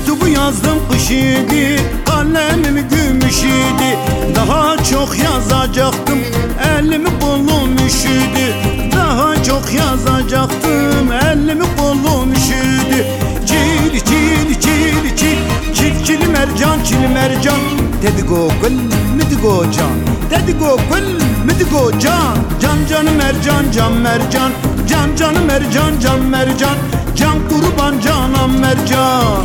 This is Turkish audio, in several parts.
Mektubu yazdım kış idi, kalemim gümüş idi. Daha çok yazacaktım, elimi kolum üşüdü. Daha çok yazacaktım, elimi kolum üşüdü. Çil çil çil çil, çil çil mercan çil mercan. Dedi go gül müdü go can, dedi go gül müdü go can. Can canı mercan can mercan, can canı mercan can mercan. Can kurban canam mercan.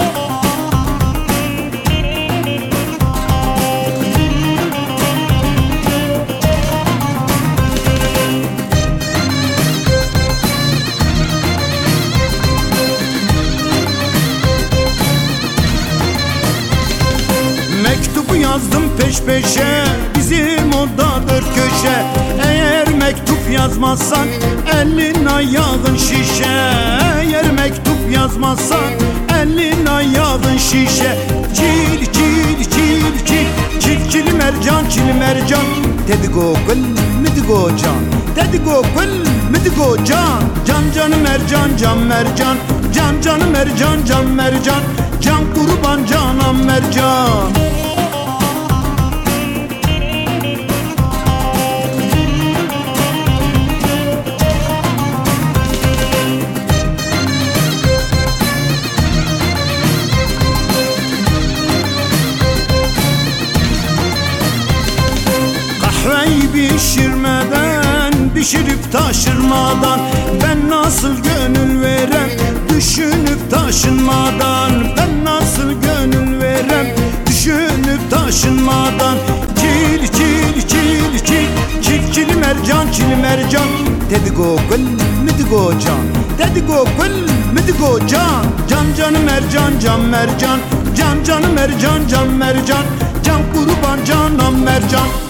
Mektubu yazdım peş peşe, bizim oda dört köşe. Eğer mektup yazmazsan elin ayağın şişe. Eğer mektup yazmazsan elin ayağın şişe. Çil çil çil çil, çil çil mercan çil mercan. Dedi go gül müdü go can, dedi go gül müdü go can. Can canı mercan can mercan, can canı mercan can mercan. Can kurban canam mercan. Kahveyi pişirmeden, pişirip taşırmadan ben nasıl gönül verem, düşünüp taşınmadan. Ben nasıl gönül verem, düşünüp taşınmadan. Çil çil çil çil, çil çil mercan çil mercan. Dedi go gül müdü go can, dedi go gül müdü go can. Can canı mercan can mercan, can canı mercan can mercan. Can kurban canam mercan.